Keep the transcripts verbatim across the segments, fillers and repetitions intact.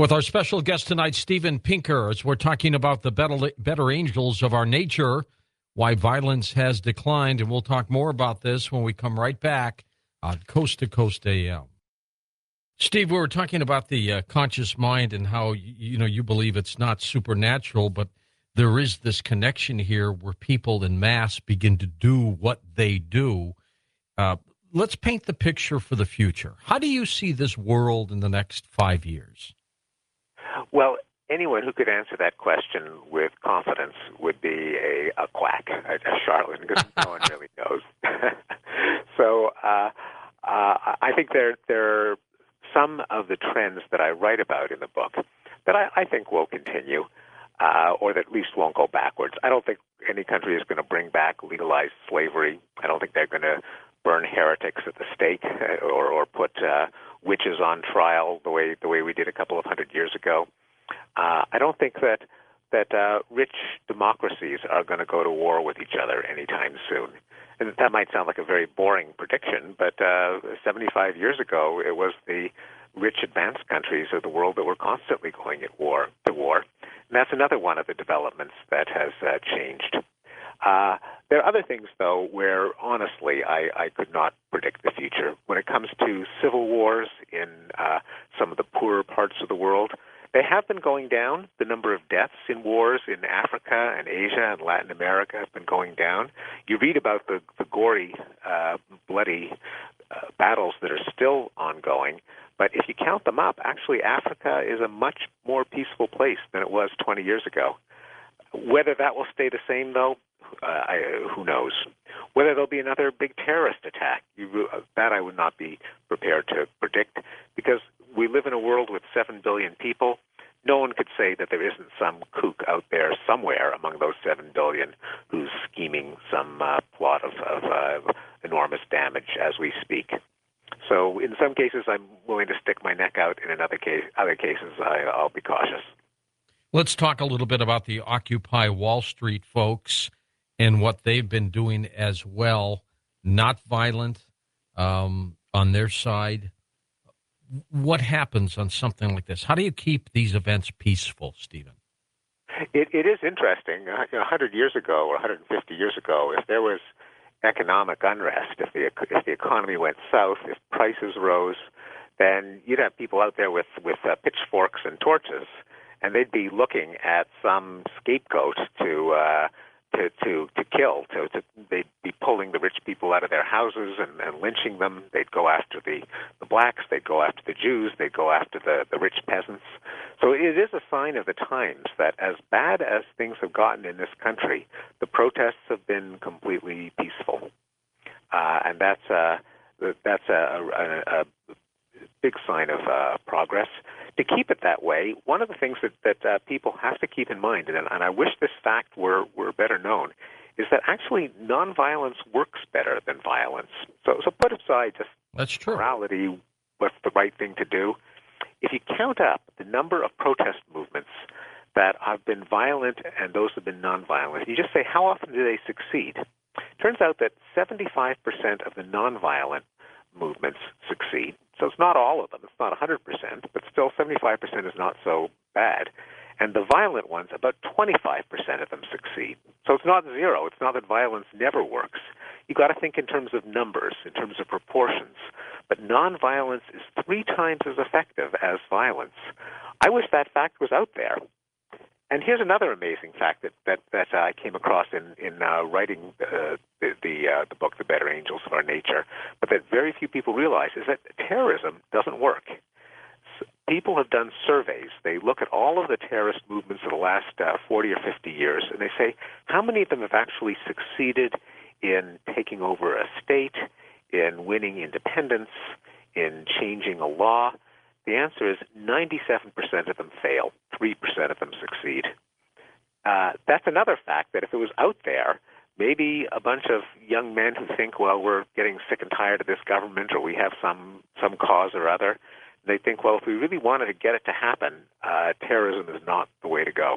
With our special guest tonight, Steven Pinker, as we're talking about the better, better angels of our nature, why violence has declined, and we'll talk more about this when we come right back on Coast to Coast A M. Steve, we were talking about the uh, conscious mind and how, you know, you believe it's not supernatural, but there is this connection here where people in mass begin to do what they do. Uh, let's paint the picture for the future. How do you see this world in the next five years? Well, anyone who could answer that question with confidence would be a, a quack, a, a charlatan, because no one really knows. so uh, uh, I think there, there are some of the trends that I write about in the book that I, I think will continue, uh, or that at least won't go backwards. I don't think any country is going to bring back legalized slavery. I don't think they're going to burn heretics at the stake or, or put uh, witches on trial the way the way we did a couple of hundred years ago. Uh, I don't think that that uh, rich democracies are going to go to war with each other anytime soon. And that might sound like a very boring prediction, but uh, seventy-five years ago, it was the rich advanced countries of the world that were constantly going at war to war. And that's another one of the developments that has uh, changed. Uh, there are other things, though, where honestly I, I could not predict the future. When it comes to civil wars in uh, some of the poorer parts of the world, they have been going down. The number of deaths in wars in Africa and Asia and Latin America have been going down. You read about the, the gory, uh, bloody uh, battles that are still ongoing, but if you count them up, actually Africa is a much more peaceful place than it was twenty years ago. Whether that will stay the same, though, uh, I, who knows? Whether there'll be another big terrorist attack, you, uh, that I would not be prepared to predict, because we live in a world with seven billion people. No one could say that there isn't some kook out there somewhere among those seven billion who's scheming some uh, plot of, of uh, enormous damage as we speak. So in some cases, I'm willing to stick my neck out. In another case, other cases, I, I'll be cautious. Let's talk a little bit about the Occupy Wall Street folks and what they've been doing as well. Not violent um, on their side. What happens on something like this? How do you keep these events peaceful, Stephen? It, it is interesting. Uh, you know, one hundred years ago or one hundred fifty years ago, if there was economic unrest, if the if the economy went south, if prices rose, then you'd have people out there with with uh, pitchforks and torches, and they'd be looking at some scapegoat to uh, to to to kill. To, to they'd be pulling the rich people out of their houses and, and lynching them. They'd go after the, the blacks. They'd go after the Jews. They'd go after the, the rich peasants. So it is a sign of the times that as bad as things have gotten in this country, the protests have been completely peaceful, uh, and that's a that's a, a, a big sign of uh, progress. To keep it that way, one of the things that, that uh, people have to keep in mind, and, and I wish this fact were, were better known, is that actually nonviolence works better than violence. So, so put aside just That's true. morality, what's the right thing to do. If you count up the number of protest movements that have been violent and those have been nonviolent, you just say, how often do they succeed? Turns out that seventy-five percent of the nonviolent movements succeed. So it's not all of them. It's not one hundred percent, but still seventy-five percent is not so bad. And the violent ones, about twenty-five percent of them succeed. So it's not zero. It's not that violence never works. You've got to think in terms of numbers, in terms of proportions. But nonviolence is three times as effective as violence. I wish that fact was out there. And here's another amazing fact that that, that uh, I came across in in uh, writing uh, the the, uh, the book, The Better Angels of Our Nature, but that very few people realize is that terrorism doesn't work. So people have done surveys. They look at all of the terrorist movements of the last uh, forty or fifty years, and they say, how many of them have actually succeeded in taking over a state, in winning independence, in changing a law? The answer is ninety-seven percent of them fail, three percent of them succeed. Uh, that's another fact that if it was out there, maybe a bunch of young men who think, well, we're getting sick and tired of this government or we have some, some cause or other, they think, well, if we really wanted to get it to happen, uh, terrorism is not the way to go.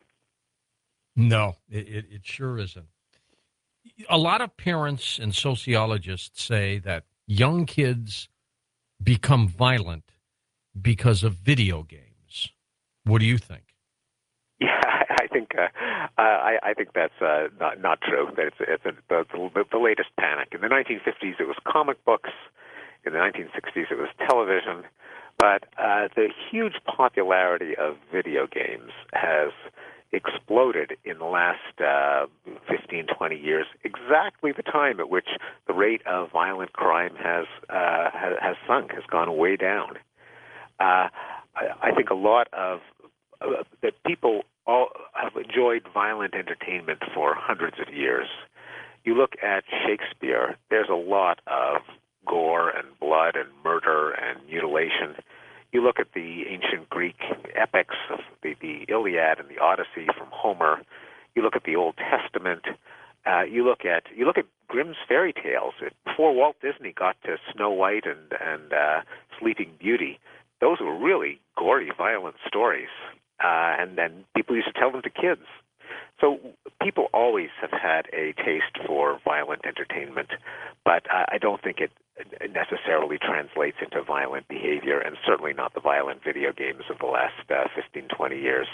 No, it, it, it sure isn't. A lot of parents and sociologists say that young kids become violent because of video games. games. What do you think? Yeah, I think uh, I, I think that's uh, not not true. That it's it's a, the, the the latest panic. In the nineteen fifties, it was comic books. In the nineteen sixties, it was television. But uh, the huge popularity of video games has exploded in the last uh, fifteen, twenty years, exactly the time at which the rate of violent crime has uh, has, has sunk, has gone way down. Uh, I, I think a lot of uh, that people all have enjoyed violent entertainment for hundreds of years. You look at Shakespeare, there's a lot of gore and blood and murder and mutilation. You look at the ancient Greek epics of the, the Iliad and the Odyssey from Homer. You look at the Old Testament. Uh, you look at you look at Grimm's fairy tales. Before Walt Disney got to Snow White and and uh, Sleeping Beauty, those were really gory, violent stories, uh, and then people used to tell them to kids. So people always have had a taste for violent entertainment, but uh, I don't think it necessarily translates into violent behavior, and certainly not the violent video games of the last uh, fifteen, twenty years.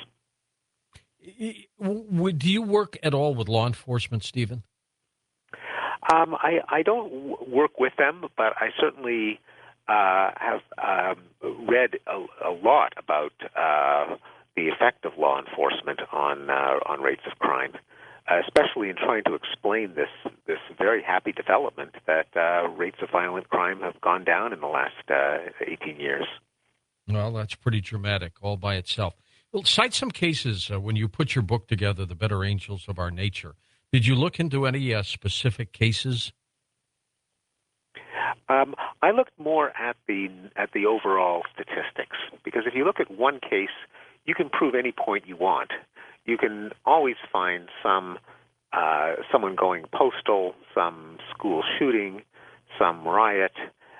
Do you work at all with law enforcement, Stephen? Um, I, I don't w- work with them, but I certainly uh, have um, read a, a lot about uh, the effect of law enforcement on uh, on rates of crime, uh, especially in trying to explain this this very happy development that uh, rates of violent crime have gone down in the last uh, eighteen years. Well, that's pretty dramatic all by itself. Well, cite some cases uh, when you put your book together, The Better Angels of Our Nature. Did you look into any uh, specific cases? Um, I looked more at the at the overall statistics, because if you look at one case, you can prove any point you want. You can always find some uh, someone going postal, some school shooting, some riot.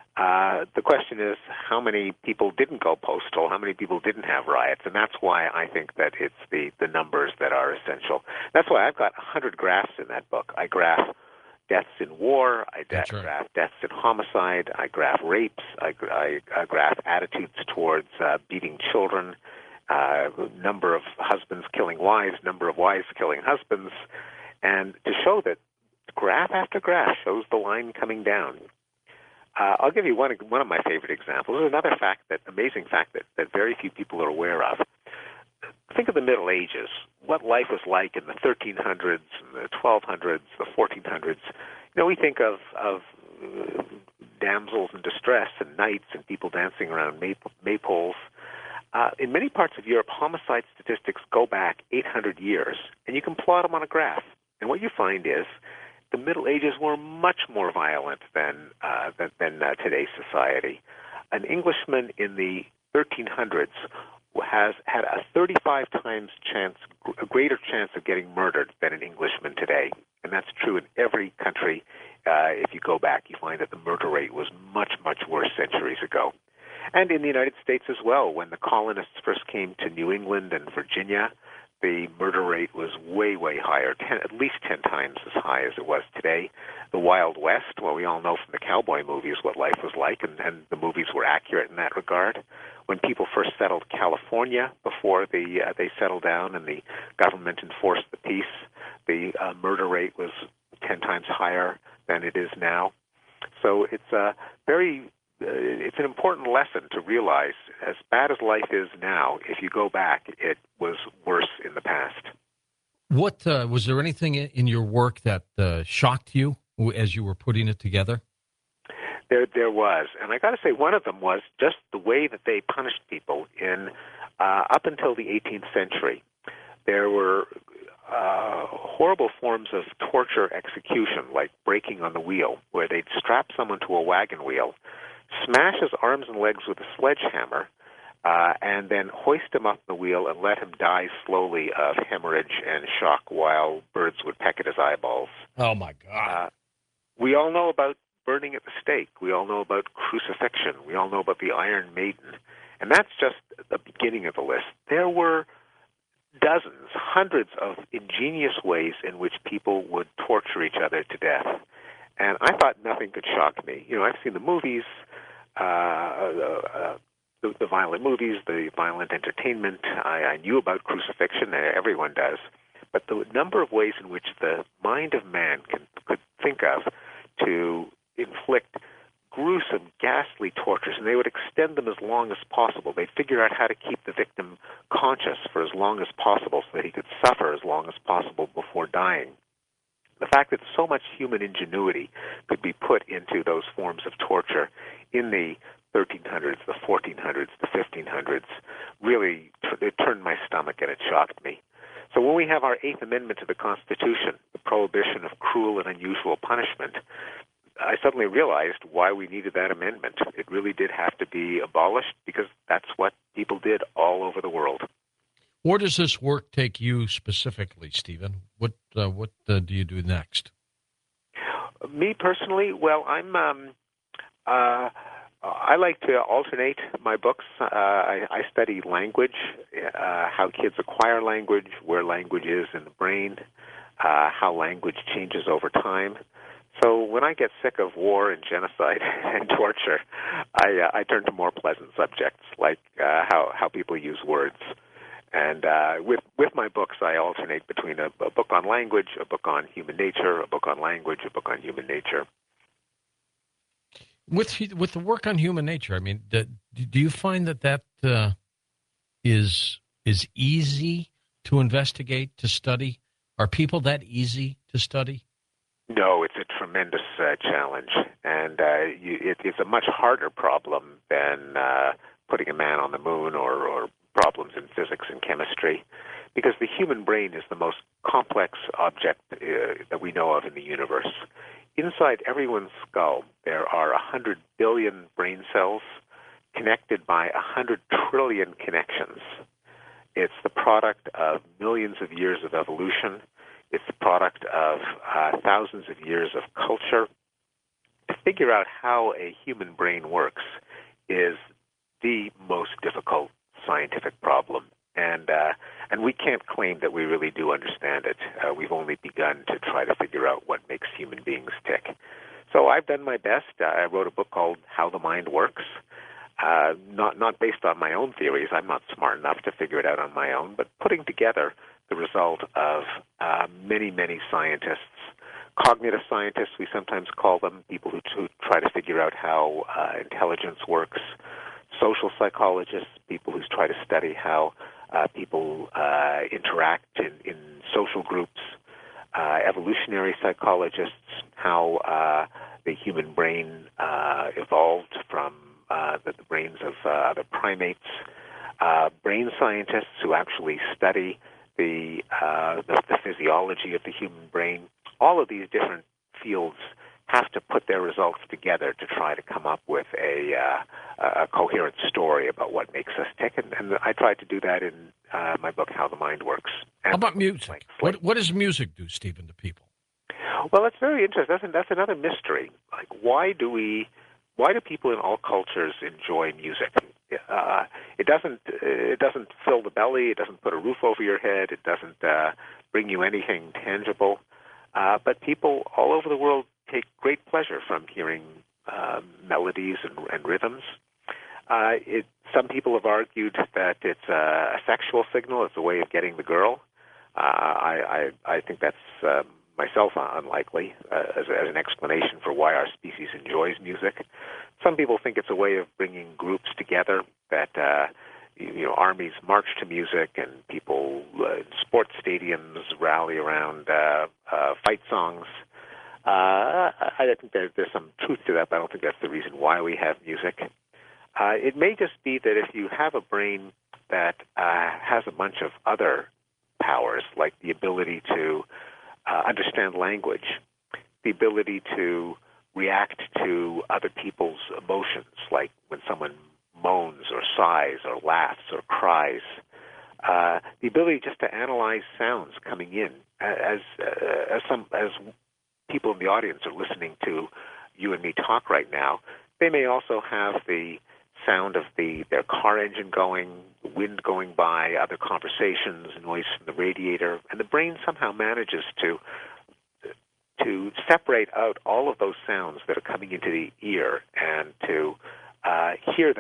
Uh, the question is, how many people didn't go postal? How many people didn't have riots? And that's why I think that it's the, the numbers that are essential. That's why I've got one hundred graphs in that book. I graph deaths in war. I de- right. graph deaths in homicide. I graph rapes. I, I, I graph attitudes towards uh, beating children, uh, number of husbands killing wives, number of wives killing husbands, and to show that graph after graph shows the line coming down. Uh, I'll give you one one of my favorite examples. There's another fact, that amazing fact that, that very few people are aware of. Think of the Middle Ages, what life was like in the thirteen hundreds, and the twelve hundreds, the fourteen hundreds. You know, we think of, of uh, damsels in distress and knights and people dancing around may- maypoles. Uh, in many parts of Europe, homicide statistics go back eight hundred years, and you can plot them on a graph. And what you find is the Middle Ages were much more violent than uh, than, than uh, today's society. An Englishman in the thirteen hundreds has had a thirty-five times chance, a greater chance of getting murdered than an Englishman today, and that's true in every country. Uh, if you go back, you find that the murder rate was much, much worse centuries ago. And in the United States as well, when the colonists first came to New England and Virginia, the murder rate was way, way higher, ten, at least ten times as high as it was today. The Wild West, well, we all know from the cowboy movies what life was like, and, and the movies were accurate in that regard. When people first settled California, before the, uh, they settled down and the government enforced the peace, the uh, murder rate was ten times higher than it is now. So it's a very Uh, it's an important lesson to realize, as bad as life is now, if you go back, it was worse in the past. What uh, was there anything in your work that uh, shocked you as you were putting it together? There, there was, and I got to say, one of them was just the way that they punished people in uh, up until the eighteenth century. There were uh, horrible forms of torture execution, like breaking on the wheel, where they'd strap someone to a wagon wheel, smash his arms and legs with a sledgehammer, uh, and then hoist him up the wheel and let him die slowly of hemorrhage and shock while birds would peck at his eyeballs. Oh, my God. Uh, we all know about burning at the stake. We all know about crucifixion. We all know about the Iron Maiden. And that's just the beginning of the list. There were dozens, hundreds of ingenious ways in which people would torture each other to death. And I thought nothing could shock me. You know, I've seen the movies. Uh, uh, the, the violent movies, the violent entertainment. I, I knew about crucifixion. Everyone does. But the number of ways in which the mind of man can, could think of to inflict gruesome, ghastly tortures, and they would extend them as long as possible. They'd figure out how to keep the victim conscious for as long as possible so that he could suffer as long as possible before dying. The fact that so much human ingenuity could be put into those forms of torture in the thirteen hundreds, the fourteen hundreds, the fifteen hundreds, really it turned my stomach and it shocked me. So when we have our Eighth Amendment to the Constitution, the prohibition of cruel and unusual punishment, I suddenly realized why we needed that amendment. It really did have to be abolished because that's what people did all over the world. Where does this work take you specifically, Stephen? What uh, what uh, do you do next? Me personally, well, I'm um, uh, I like to alternate my books. Uh, I, I study language, uh, how kids acquire language, where language is in the brain, uh, how language changes over time. So when I get sick of war and genocide and torture, I, uh, I turn to more pleasant subjects like uh, how how people use words. And uh, with with my books, I alternate between a, a book on language, a book on human nature, a book on language, a book on human nature. With with the work on human nature, I mean, do, do you find that that uh, is is easy to investigate, to study? Are people that easy to study? No, it's a tremendous uh, challenge, and uh, you, it, it's a much harder problem than uh, putting a man on the moon or, or problems in physics and chemistry, because the human brain is the most complex object uh, that we know of in the universe. Inside everyone's skull, there are one hundred billion brain cells connected by one hundred trillion connections. It's the product of millions of years of evolution. It's the product of uh, thousands of years of culture. To figure out how a human brain works is the most difficult scientific problem, and uh, and we can't claim that we really do understand it. Uh, we've only begun to try to figure out what makes human beings tick. So I've done my best. Uh, I wrote a book called How the Mind Works, uh, not not based on my own theories. I'm not smart enough to figure it out on my own, but putting together the result of uh, many, many scientists, cognitive scientists, we sometimes call them, people who, who try to figure out how uh, intelligence works, social psychologists, people who try to study how uh, people uh, interact in, in social groups, uh, evolutionary psychologists, how uh, the human brain uh, evolved from uh, the, the brains of uh, other primates, uh, brain scientists who actually study the, uh, the the physiology of the human brain. All of these different fields have to put their results together to try to come up with a, uh, a coherent story about what makes us tick. And, and I tried to do that in uh, my book, How the Mind Works. And How about music? What, what does music do, Stephen, to people? Well, that's very interesting. That's, that's another mystery. Like, why do we, why do people in all cultures enjoy music? Uh, it doesn't, it doesn't fill the belly. It doesn't put a roof over your head. It doesn't uh, bring you anything tangible. Uh, but people all over the world take great pleasure from hearing uh, melodies and, and rhythms. Uh, it, some people have argued that it's a, a sexual signal. It's a way of getting the girl. Uh, I, I, I think that's um, myself unlikely uh, as, as an explanation for why our species enjoys music. Some people think it's a way of bringing groups together, that uh, you know, armies march to music and people uh, in sports stadiums rally around uh, uh, fight songs. Uh, I think there, there's some truth to that, but I don't think that's the reason why we have music. Uh, it may just be that if you have a brain that uh, has a bunch of other powers, like the ability to uh, understand language, the ability to react to other people's emotions, like when someone moans or sighs or laughs or cries, uh, the ability just to analyze sounds coming in, as uh, as some as people in the audience are listening to you and me talk right now. They may also have the sound of the their car engine going, wind going by, other conversations, noise from the radiator, and the brain somehow manages to to separate out all of those sounds that are coming into the ear and to uh, hear them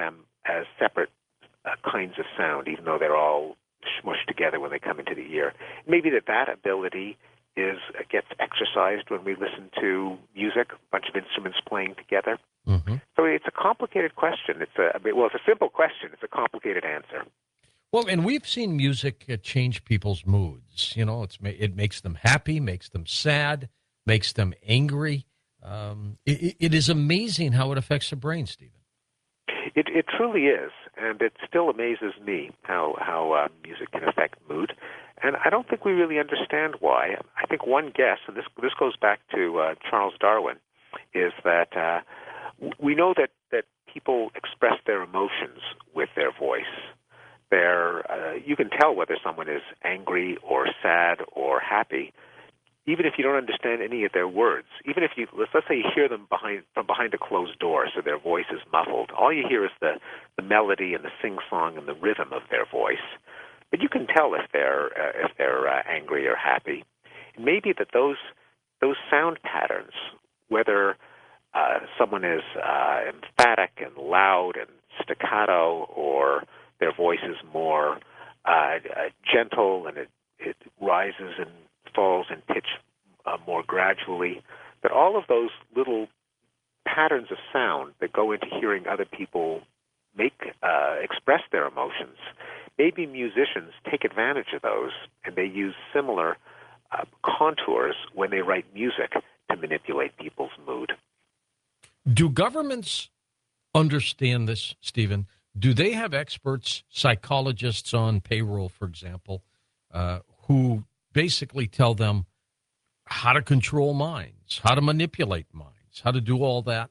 as separate uh, kinds of sound, even though they're all smushed together when they come into the ear. Maybe that that ability is uh, gets exercised when we listen to music, a bunch of instruments playing together. Mm-hmm. So it's a complicated question. It's a well, it's a simple question. It's a complicated answer. Well, and we've seen music uh, change people's moods. You know, it's it makes them happy, makes them sad, makes them angry. Um, it, it is amazing how it affects the brain, Stephen. It, it truly is, and it still amazes me how how uh, music can affect mood. And I don't think we really understand why. I think one guess, and this this goes back to uh, Charles Darwin, is that uh, we know that, that people express their emotions with their voice. They're, uh, you can tell whether someone is angry or sad or happy, even if you don't understand any of their words. Even if you, let's, let's say you hear them behind from behind a closed door, so their voice is muffled. All you hear is the, the melody and the sing-song and the rhythm of their voice. But you can tell if they're uh, if they're uh, angry or happy. It may be that those those sound patterns, whether uh, someone is uh, emphatic and loud and staccato, or their voice is more uh, uh, gentle and it, it rises and falls in pitch uh, more gradually, that all of those little patterns of sound that go into hearing other people make uh, express their emotions, maybe musicians take advantage of those and they use similar uh, contours when they write music to manipulate people's mood. Do governments understand this, Stephen? Do they have experts, psychologists on payroll, for example, uh, who basically tell them how to control minds, how to manipulate minds, how to do all that?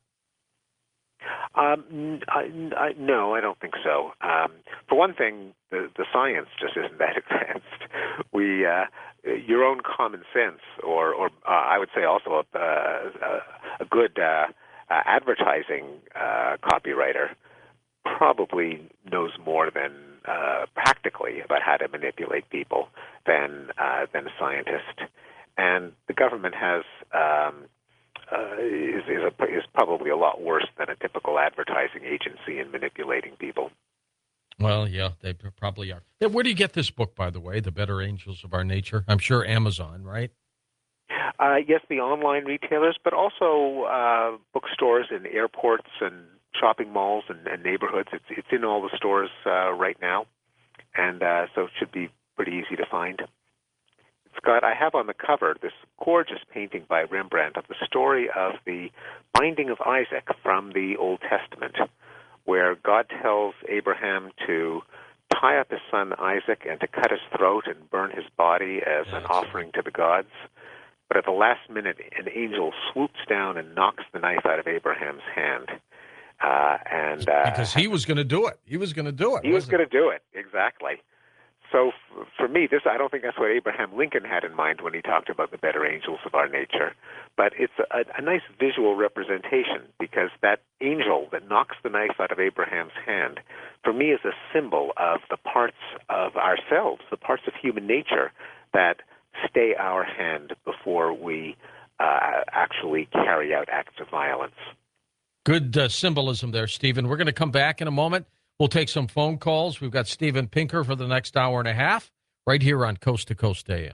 Um, I, I, no, I don't think so. Um, for one thing, the, the science just isn't that advanced. We, uh, your own common sense, or, or uh, I would say also a, a, a good uh, uh, advertising uh, copywriter probably knows more than uh, practically about how to manipulate people than uh, than a scientist. And the government has um, uh, is is, a, is probably a lot worse than a typical advertising agency in manipulating people. Well, yeah, they probably are. Yeah, where do you get this book, by the way, The Better Angels of Our Nature? I'm sure Amazon, right? Uh, yes, the online retailers, but also uh, bookstores in airports and shopping malls and, and neighborhoods. It's it's in all the stores uh, right now, and uh, so it should be pretty easy to find. It's got, I have on the cover this gorgeous painting by Rembrandt of the story of the binding of Isaac from the Old Testament, where God tells Abraham to tie up his son Isaac and to cut his throat and burn his body as an offering to the gods. But at the last minute, an angel swoops down and knocks the knife out of Abraham's hand. Uh, and uh, Because he was going to do it. He was going to do it. He was going to do it, exactly. So f- for me, this I don't think that's what Abraham Lincoln had in mind when he talked about the better angels of our nature. But it's a, a nice visual representation, because that angel that knocks the knife out of Abraham's hand, for me, is a symbol of the parts of ourselves, the parts of human nature that stay our hand before we uh, actually carry out acts of violence. Good uh, symbolism there, Stephen. We're going to come back in a moment. We'll take some phone calls. We've got Steven Pinker for the next hour and a half right here on Coast to Coast A M.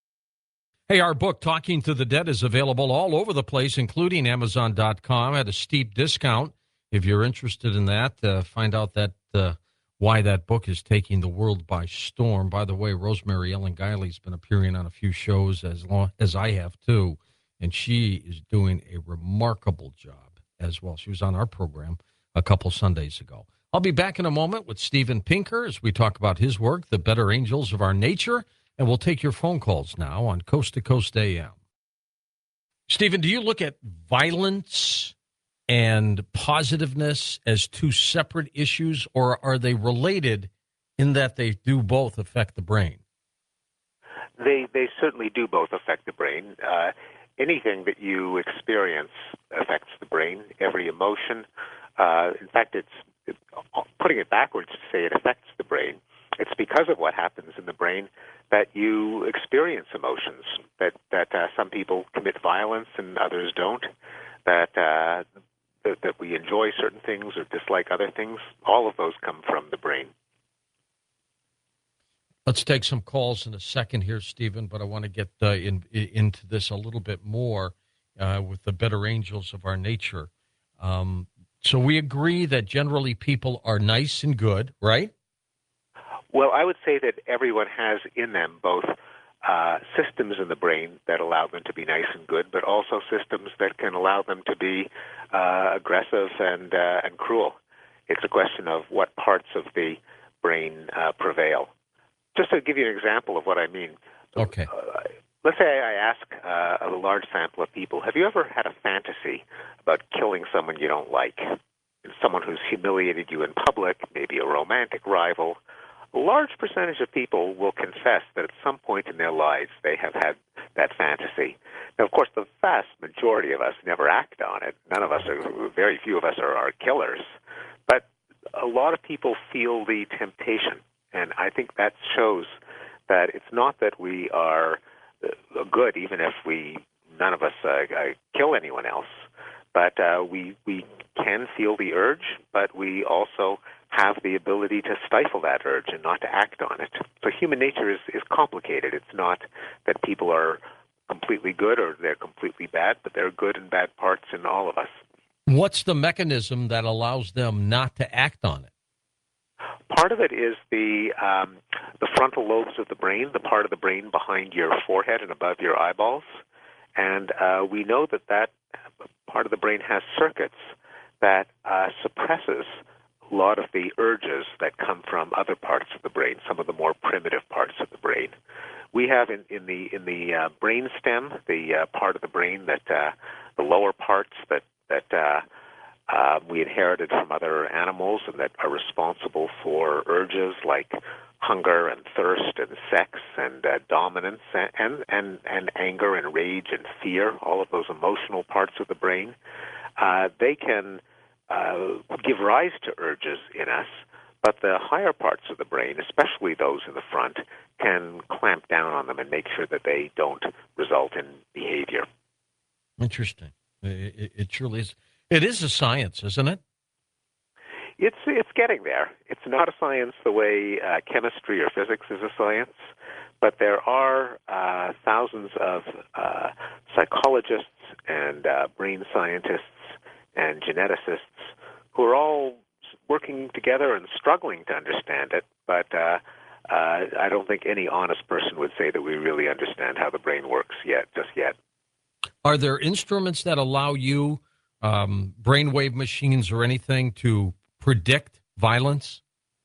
Hey, our book, Talking to the Dead, is available all over the place, including Amazon dot com at a steep discount. If you're interested in that, uh, find out that uh, why that book is taking the world by storm. By the way, Rosemary Ellen Guiley's been appearing on a few shows, as long as I have too, and she is doing a remarkable job as well. She was on our program a couple Sundays ago. I'll be back in a moment with Steven Pinker as we talk about his work, The Better Angels of Our Nature, and we'll take your phone calls now on Coast to Coast A M. Stephen, do you look at violence and positiveness as two separate issues, or are they related in that they do both affect the brain? They they certainly do both affect the brain. Uh, anything that you experience affects the brain, every emotion. Uh, in fact, it's it, putting it backwards to say it affects the brain. It's because of what happens in the brain that you experience emotions, that, that uh, some people commit violence and others don't, that uh, the, that, that we enjoy certain things or dislike other things, all of those come from the brain. Let's take some calls in a second here, Stephen, but I want to get uh, in, in, into this a little bit more uh, with the better angels of our nature. Um, so we agree that generally people are nice and good, right? Well, I would say that everyone has in them both uh, systems in the brain that allow them to be nice and good, but also systems that can allow them to be uh, aggressive and uh, and cruel. It's a question of what parts of the brain uh, prevail. Just to give you an example of what I mean. Okay. Uh, let's say I ask uh, a large sample of people, have you ever had a fantasy about killing someone you don't like? Someone who's humiliated you in public, maybe a romantic rival. A large percentage of people will confess that at some point in their lives they have had that fantasy. Now, of course, the vast majority of us never act on it. None of us are, very few of us are, are killers. But a lot of people feel the temptation. And I think that shows that it's not that we are uh, good, even if we none of us uh, uh, kill anyone else, but uh, we we can feel the urge, but we also have the ability to stifle that urge and not to act on it. So human nature is, is complicated. It's not that people are completely good or they're completely bad, but there are good and bad parts in all of us. What's the mechanism that allows them not to act on it? Part of it is the um, the frontal lobes of the brain, the part of the brain behind your forehead and above your eyeballs. And uh, we know that that part of the brain has circuits that uh, suppresses a lot of the urges that come from other parts of the brain, some of the more primitive parts of the brain. We have in, in the in the uh, brain stem, the uh, part of the brain that uh, the lower parts that that uh, uh, we inherited from other animals and that are responsible for urges like hunger and thirst and sex and uh, dominance and, and and and anger and rage and fear. All of those emotional parts of the brain, uh, they can uh, give rise to urges in us. But the higher parts of the brain, especially those in the front, can clamp down on them and make sure that they don't result in behavior. Interesting. It, it, it truly is. It is a science, isn't it? It's it's getting there. It's not a science the way uh, chemistry or physics is a science, but there are uh, thousands of uh, psychologists and uh, brain scientists and geneticists who are all working together and struggling to understand it, but uh, uh, I don't think any honest person would say that we really understand how the brain works yet, just yet. Are there instruments that allow you, um, brainwave machines or anything, to predict violence?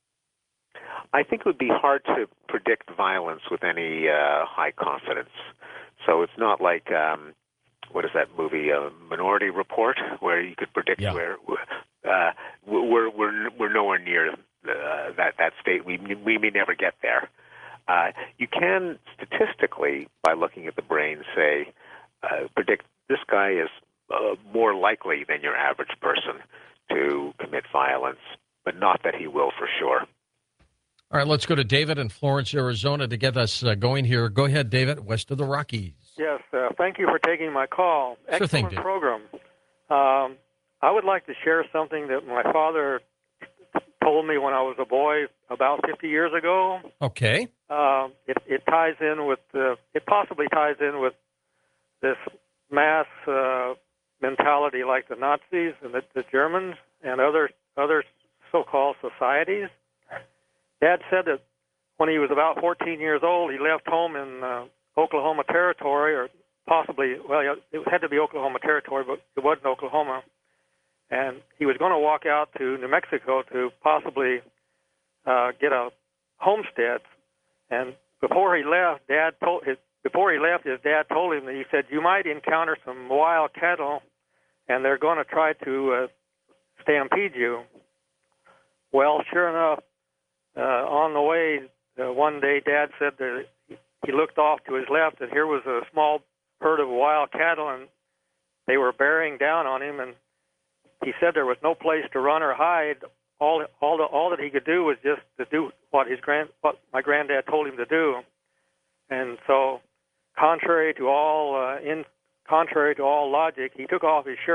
I think it would be hard to predict violence with any uh, high confidence. So it's not like, um, what is that movie, uh, Minority Report, where you could predict Yeah. where uh, we're we're we're nowhere near uh, that that state. We we may never get there. Uh, you can statistically, by looking at the brain, say uh, predict this guy is uh, more likely than your average person to commit violence, but not that he will for sure. All right, let's go to David in Florence, Arizona, to get us uh, going here. Go ahead, David, west of the Rockies. Yes, uh, thank you for taking my call. Sure Excellent thing, Dave. program. Um, I would like to share something that my father told me when I was a boy about fifty years ago. Okay. Uh, it, it ties in with the, it possibly ties in with this mass uh, mentality like the Nazis and the, the Germans and other other so-called societies. Dad said that when he was about fourteen years old, he left home in uh, Oklahoma Territory, or possibly, well, it had to be Oklahoma Territory, but it wasn't Oklahoma. And he was going to walk out to New Mexico to possibly uh, get a homestead. And before he left, Dad told his before he left, his dad told him that he said, "You might encounter some wild cattle, and they're going to try to uh, stampede you." Well, sure enough, uh, on the way, uh, one day, Dad said that he looked off to his left, and here was a small herd of wild cattle, and they were bearing down on him. And he said there was no place to run or hide. All, all, the, all that he could do was just to do what his grand, what my granddad told him to do. And so, contrary to all, uh, in contrary to all logic, he took off his shirt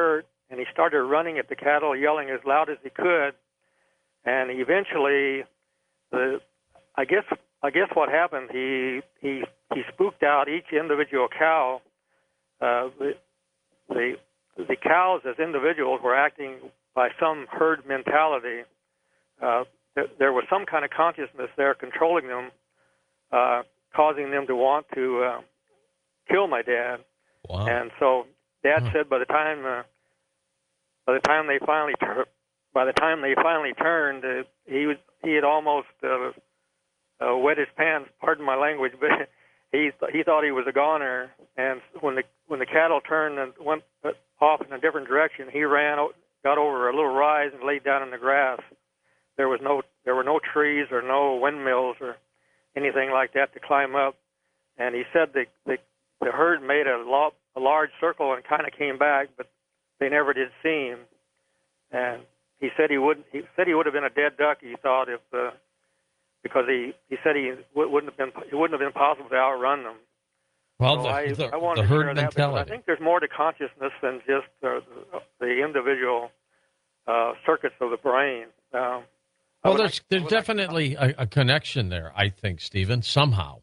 and he started running at the cattle, yelling as loud as he could. And eventually, the I guess I guess what happened, he he he spooked out each individual cow. Uh, the, the the cows as individuals were acting by some herd mentality. Uh, th- there was some kind of consciousness there controlling them, uh, causing them to want to uh, kill my dad. Wow. And so Dad Huh. said by the time uh, by the time they finally tur- by the time they finally turned, uh, he was he had almost uh, uh, wet his pants. Pardon my language, but he he thought he was a goner. And when the when the cattle turned and went off in a different direction, he ran, got over a little rise, and laid down in the grass. There was no there were no trees or no windmills or anything like that to climb up. And he said the the, the herd made a, lo- a large circle and kind of came back, but they never did see him. And he said he would he said he would have been a dead duck. He thought if uh, because he, he said he w- wouldn't have been it wouldn't have been possible to outrun them. Well, So the, I, the, I wanted the to herd share that because I mentality. think there's more to consciousness than just uh, the, the individual uh, circuits of the brain. Um, I Well, would there's like- I there's would like to- definitely a, a connection there, I think, Stephen, somehow.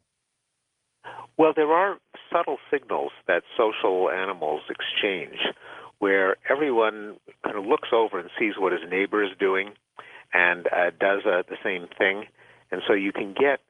Well, there are subtle signals that social animals exchange where everyone kind of looks over and sees what his neighbor is doing and uh, does uh, the same thing. And so you can get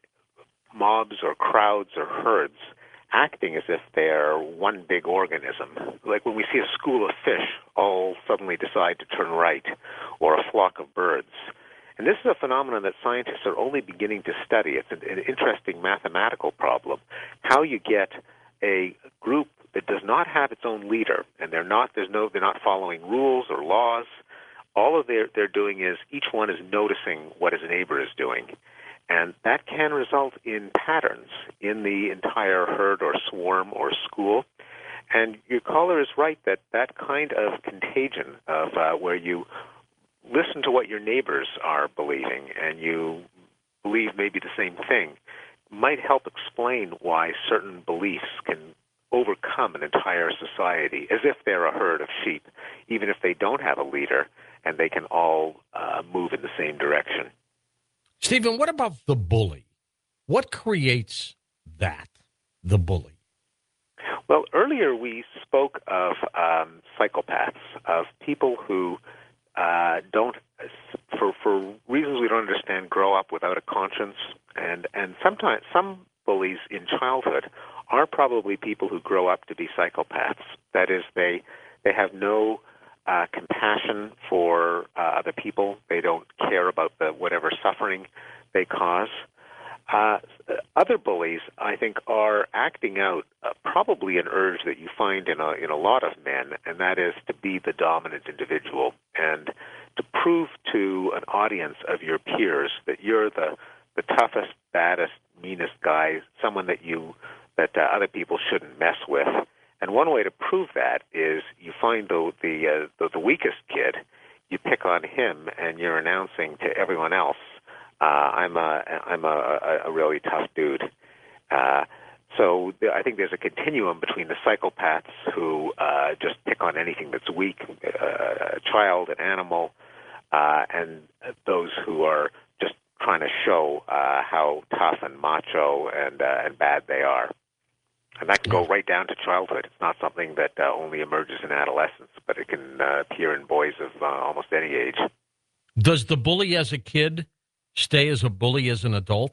mobs or crowds or herds acting as if they're one big organism. Like when we see a school of fish all suddenly decide to turn right, or a flock of birds. And this is a phenomenon that scientists are only beginning to study. It's an, an interesting mathematical problem. How you get a group that does not have its own leader, and they're not there's no they're not following rules or laws. All of their they're doing is each one is noticing what his neighbor is doing. And that can result in patterns in the entire herd or swarm or school. And your caller is right that that kind of contagion of uh, where you listen to what your neighbors are believing and you believe maybe the same thing might help explain why certain beliefs can overcome an entire society as if they're a herd of sheep, even if they don't have a leader and they can all uh, move in the same direction. Stephen, what about the bully? What creates that, the bully? Well, earlier we spoke of um, psychopaths, of people who uh, don't, for for reasons we don't understand, grow up without a conscience, and and sometimes some bullies in childhood are probably people who grow up to be psychopaths. That is, they they have no uh, compassion for uh, other people. They don't care about the whatever suffering they cause. Uh, other bullies, I think, are acting out uh, probably an urge that you find in a in a lot of men, and that is to be the dominant individual and to prove to an audience of your peers that you're the the toughest, baddest, meanest guy, someone that you that uh, other people shouldn't mess with. And one way to prove that is you find the the, uh, the the weakest kid, you pick on him, and you're announcing to everyone else, uh, "I'm a I'm a, a, a really tough dude." Uh, so th- I think there's a continuum between the psychopaths who uh, just pick on anything that's weak, uh, a child, an animal, uh, and those who are just trying to show uh, how tough and macho and uh, and bad they are. And that can go right down to childhood. It's not something that uh, only emerges in adolescence, but it can uh, appear in boys of uh, almost any age. Does the bully as a kid stay as a bully as an adult?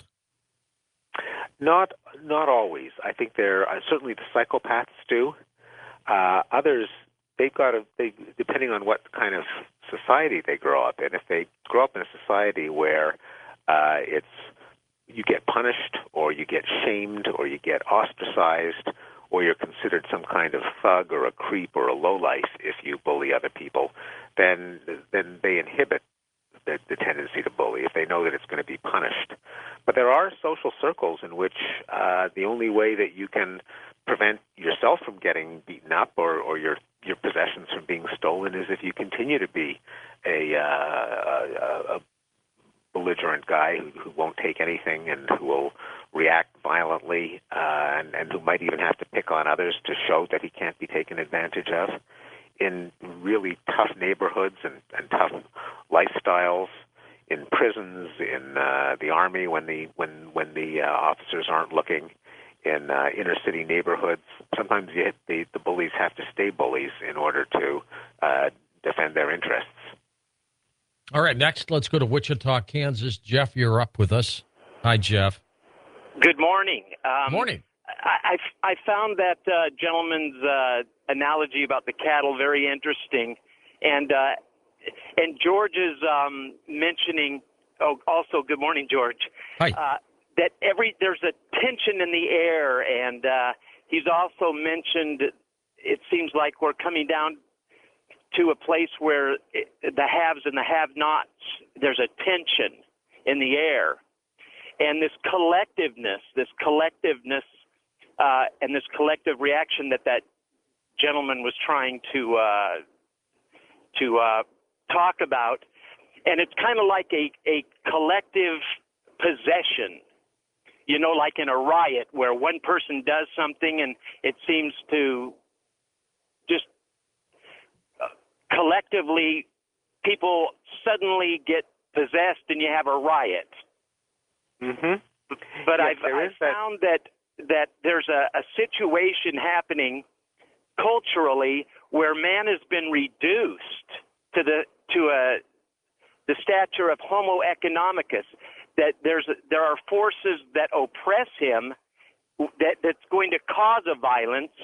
Not not always. I think there uh, certainly the psychopaths do. Uh, others, they've got to, they, depending on what kind of society they grow up in. If they grow up in a society where uh, it's you get punished, or you get shamed, or you get ostracized, or you're considered some kind of thug or a creep or a lowlife if you bully other people, then then they inhibit the, the tendency to bully if they know that it's going to be punished. But there are social circles in which uh, the only way that you can prevent yourself from getting beaten up or, or your your possessions from being stolen is if you continue to be a, uh, a, a belligerent guy who, who won't take anything and who will react violently uh, and, and who might even have to pick on others to show that he can't be taken advantage of. in really tough neighborhoods and, and tough lifestyles, in prisons, in uh, the army when the when when the uh, officers aren't looking, in uh, inner city neighborhoods. Sometimes you hit the, the bullies have to stay bullies in order to uh, defend their interests. All right, next, let's go to Wichita, Kansas. Jeff, you're up with us. Hi, Jeff. Good morning. Um, Morning. I, I, I found that uh, gentleman's uh, analogy about the cattle very interesting, and uh, and George's um, mentioning. Oh, also, good morning, George. Hi. Uh, that every there's a tension in the air, and uh, he's also mentioned. It seems like we're coming down to a place where it, the haves and the have-nots. There's a tension in the air. And this collectiveness, this collectiveness, uh, and this collective reaction that that gentleman was trying to uh, to uh, talk about, and it's kind of like a, a collective possession, you know, like in a riot where one person does something and it seems to just uh, collectively, people suddenly get possessed and you have a riot. Mm-hmm. But yes, I've, I've that. found that that there's a, a situation happening culturally where man has been reduced to the to a the stature of Homo economicus. That there's there are forces that oppress him that that's going to cause a violence,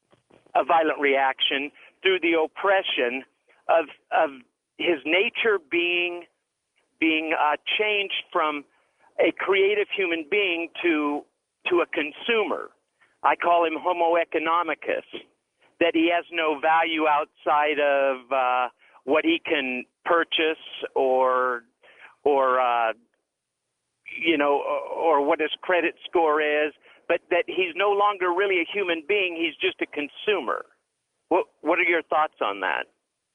a violent reaction through the oppression of of his nature being being uh, changed from a creative human being to to a consumer. I call him Homo economicus, that he has no value outside of uh, what he can purchase or or uh, you know or, or what his credit score is, but that he's no longer really a human being. He's just a consumer. What what are your thoughts on that?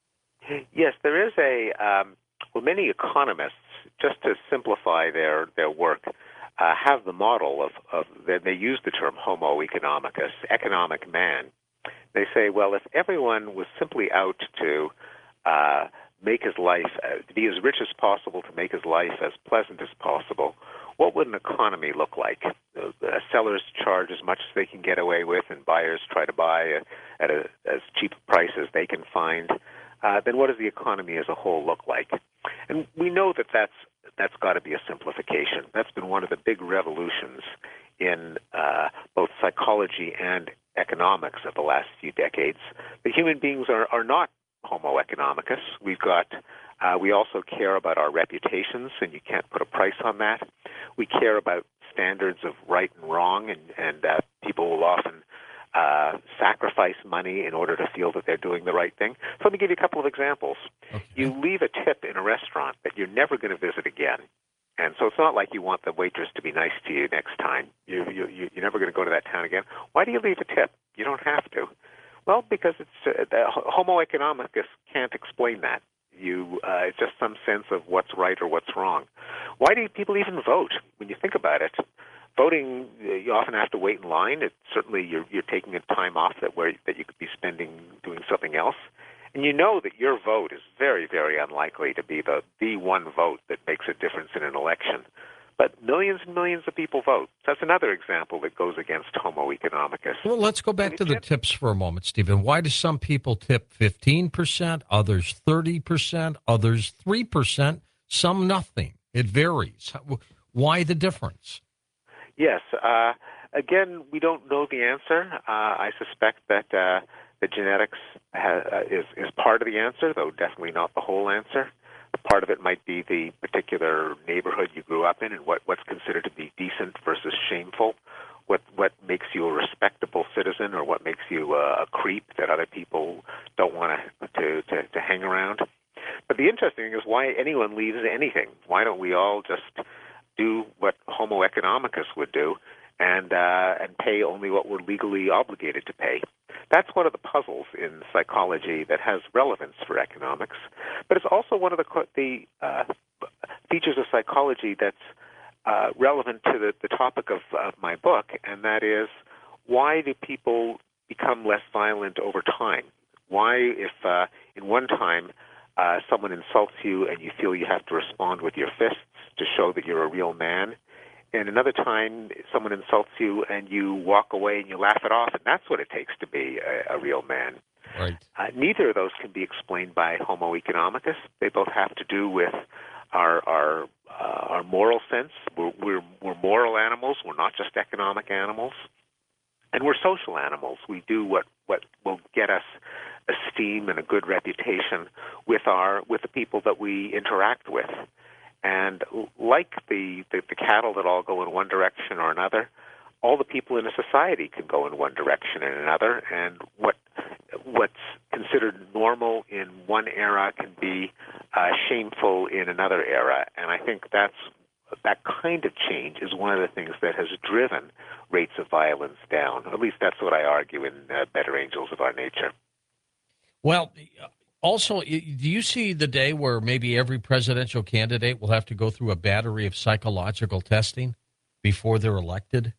Yes, there is a um, well, many economists, just to simplify their, their work, uh, have the model of, of they, they use the term Homo economicus, economic man. They say, well, if everyone was simply out to uh, make his life, uh, to be as rich as possible, to make his life as pleasant as possible, what would an economy look like? Uh, uh, sellers charge as much as they can get away with, and buyers try to buy uh, at a, as cheap a price as they can find. Uh, then what does the economy as a whole look like? And we know that that's that's got to be a simplification. That's been one of the big revolutions in uh, both psychology and economics of the last few decades. The human beings are, are not Homo economicus. We've got uh, we also care about our reputations, and you can't put a price on that. We care about standards of right and wrong, and and uh, people will often Uh, sacrifice money in order to feel that they're doing the right thing. So let me give you a couple of examples. Okay. You leave a tip in a restaurant that you're never going to visit again. And so it's not like you want the waitress to be nice to you next time. You, you, you, you're never going to go to that town again. Why do you leave a tip? You don't have to. Well, because it's uh, the Homo economicus can't explain that. You, uh, it's just some sense of what's right or what's wrong. Why do people even vote? When you think about it, voting, you often have to wait in line. It's certainly you're, you're taking a time off that where that you could be spending doing something else, and you know that your vote is very, very unlikely to be the the one vote that makes a difference in an election. But millions and millions of people vote. That's another example that goes against Homo economicus. Well, let's go back to the tips for a moment, Stephen. Why do some people tip fifteen percent, others thirty percent, others three percent, some nothing? It varies. Why the difference? Yes. Uh, again, we don't know the answer. Uh, I suspect that uh, the genetics ha- uh, is, is part of the answer, though definitely not the whole answer. Part of it might be the particular neighborhood you grew up in and what, what's considered to be decent versus shameful, what what makes you a respectable citizen or what makes you uh, a creep that other people don't want to, to, to hang around. But the interesting thing is why anyone leaves anything. Why don't we all just do what Homo economicus would do and uh, and pay only what we're legally obligated to pay? That's one of the puzzles in psychology that has relevance for economics, but it's also one of the the uh, features of psychology that's uh, relevant to the, the topic of, of my book, and that is, why do people become less violent over time? Why, if uh, in one time uh, someone insults you and you feel you have to respond with your fists to show that you're a real man, and another time someone insults you and you walk away and you laugh it off, and that's what it takes to be a, a real man. Right. Uh, neither of those can be explained by Homo economicus. They both have to do with our our uh, our moral sense. We're, we're we're moral animals. We're not just economic animals, and we're social animals. We do what what will get us esteem and a good reputation with our with the people that we interact with. And like the, the the cattle that all go in one direction or another, all the people in a society can go in one direction and another, and what what's considered normal in one era can be uh, shameful in another era. And I think that's that kind of change is one of the things that has driven rates of violence down. At least that's what I argue in uh, Better Angels of Our Nature. Well, also, do you see the day where maybe every presidential candidate will have to go through a battery of psychological testing before they're elected?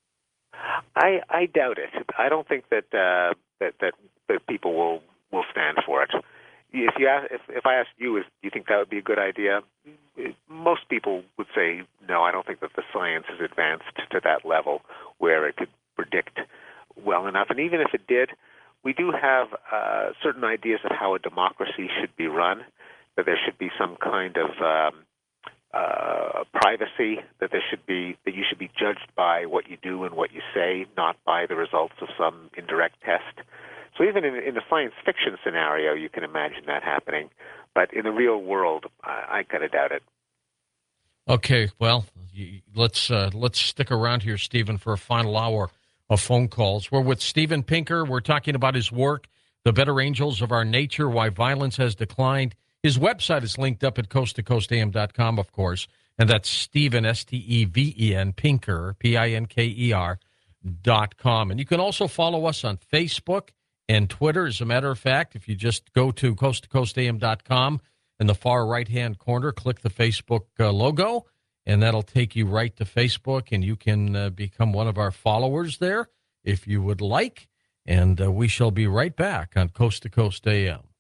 I, I doubt it. I don't think that uh, that, that that people will, will stand for it. If you ask, if, if I asked you, is, do you think that would be a good idea? Most people would say no. I don't think that the science has advanced to that level where it could predict well enough. And even if it did, we do have uh, certain ideas of how a democracy should be run. That there should be some kind of um, uh, privacy. That there should be that you should be judged by what you do and what you say, not by the results of some indirect test. So even in, in the science fiction scenario, you can imagine that happening. But in the real world, I, I kind of doubt it. Okay, well, let's uh, let's stick around here, Stephen, for a final hour of phone calls. We're with Steven Pinker. We're talking about his work, The Better Angels of Our Nature, Why Violence Has Declined. His website is linked up at coast to coast a m dot com, of course, and that's Steven, S T E V E N, Pinker, P I N K E R, dot com. And you can also follow us on Facebook and Twitter. As a matter of fact, if you just go to coast to coast a m dot com, in the far right-hand corner, click the Facebook uh, logo, and that'll take you right to Facebook, and you can uh, become one of our followers there if you would like. And uh, we shall be right back on Coast to Coast A M.